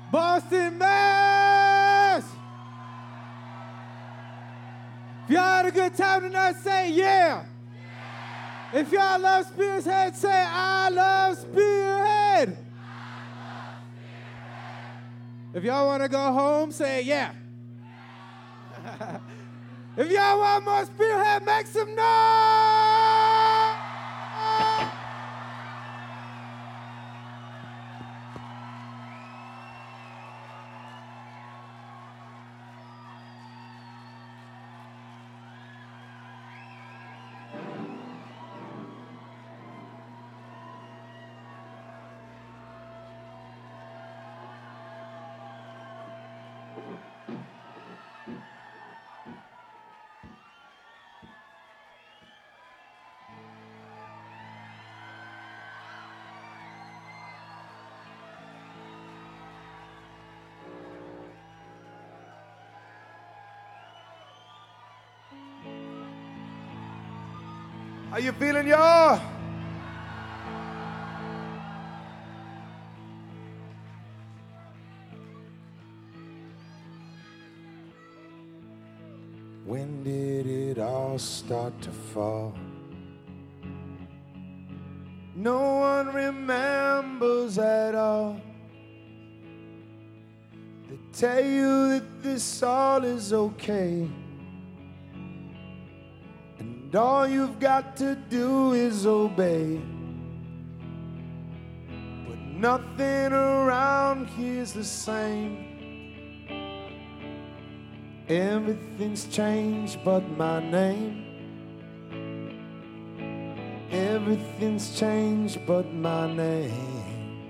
Boston, Mass! If y'all had a good time tonight, say yeah. If y'all love Spearhead, say I love Spearhead. If y'all want to go home, say yeah. If y'all want more Spearhead, make some noise! How you feeling, y'all? When did it all start to fall? No one remembers at all. They tell you that this all is okay, and all you've got to do is obey. But nothing around here's the same. Everything's changed but my name. Everything's changed but my name.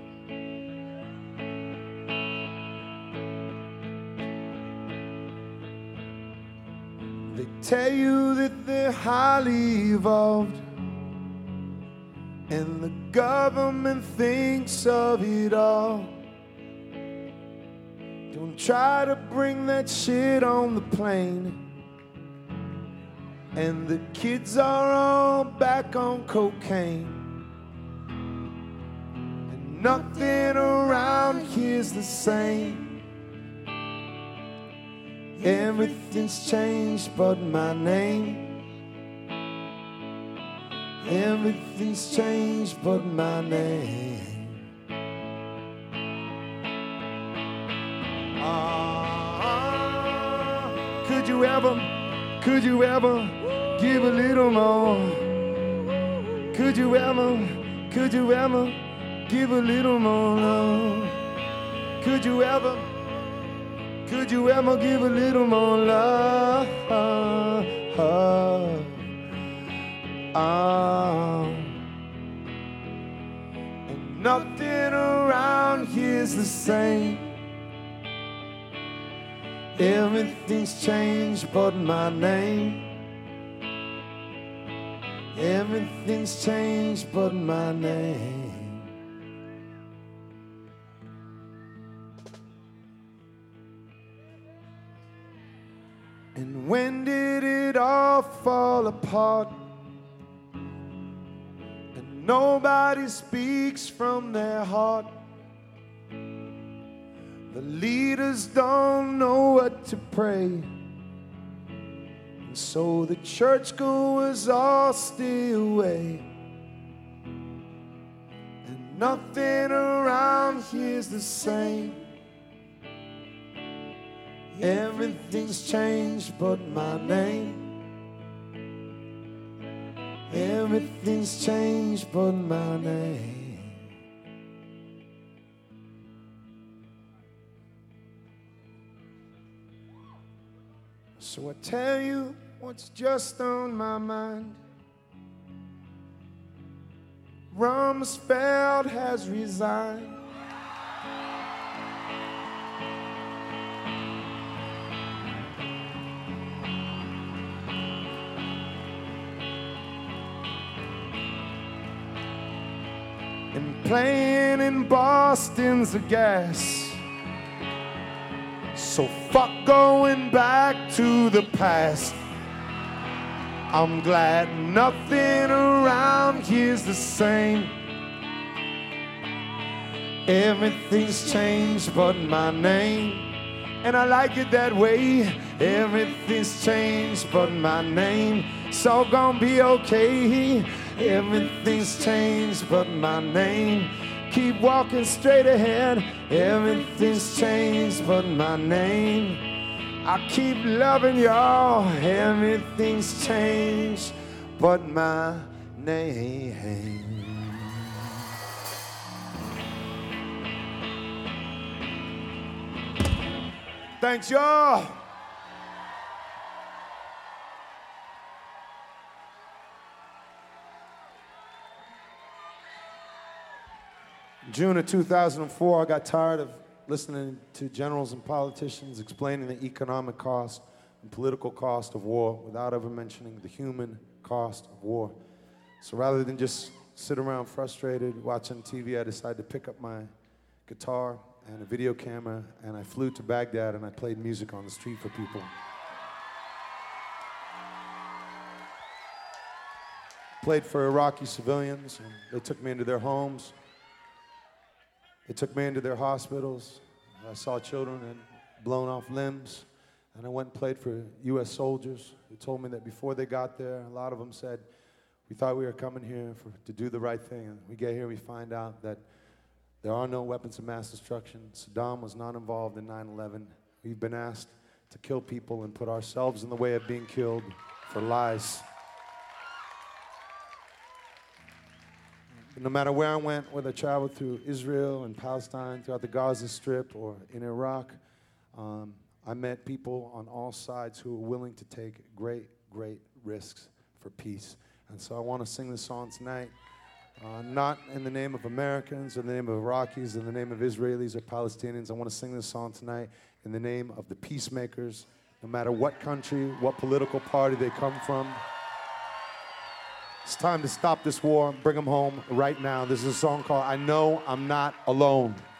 They tell you that they're highly evolved, and the government thinks of it all. Don't try to bring that shit on the plane. And the kids are all back on cocaine. And nothing around here's the same. Everything's changed but my name. Everything's changed but my name. Could you ever give a little more? Could you ever give a little more love? Could you ever give a little more love? And nothing around here's the same. Everything's changed but my name. Everything's changed but my name. And when did it all fall apart? And nobody speaks from their heart. The leaders don't know what to pray, and so the churchgoers all stay away. And nothing around here's the same. Everything's changed but my name. Everything's changed but my name. So I tell you what's just on my mind. Rumsfeld has resigned. And playing in Boston's a gas. So fuck going back to the past. I'm glad nothing around here's the same. Everything's changed but my name. And I like it that way. Everything's changed but my name. It's all gonna be okay. Everything's changed but my name. Keep walking straight ahead. Everything's changed but my name. I keep loving y'all. Everything's changed but my name. Thanks, y'all. June of 2004, I got tired of listening to generals and politicians explaining the economic cost and political cost of war without ever mentioning the human cost of war. So rather than just sit around frustrated watching TV, I decided to pick up my guitar and a video camera, and I flew to Baghdad and I played music on the street for people. Played for Iraqi civilians, and they took me into their homes. They took me into their hospitals. I saw children and blown off limbs, and I went and played for U.S. soldiers who told me that before they got there, a lot of them said, we thought we were coming here to do the right thing, and we get here, we find out that there are no weapons of mass destruction. Saddam was not involved in 9/11. We've been asked to kill people and put ourselves in the way of being killed for lies. But no matter where I went, whether I traveled through Israel and Palestine, throughout the Gaza Strip, or in Iraq, I met people on all sides who were willing to take great, great risks for peace. And so I want to sing this song tonight. Not in the name of Americans, or in the name of Iraqis, in the name of Israelis or Palestinians. I want to sing this song tonight in the name of the peacemakers, no matter what country, what political party they come from. It's time to stop this war, bring them home right now. This is a song called I Know I'm Not Alone.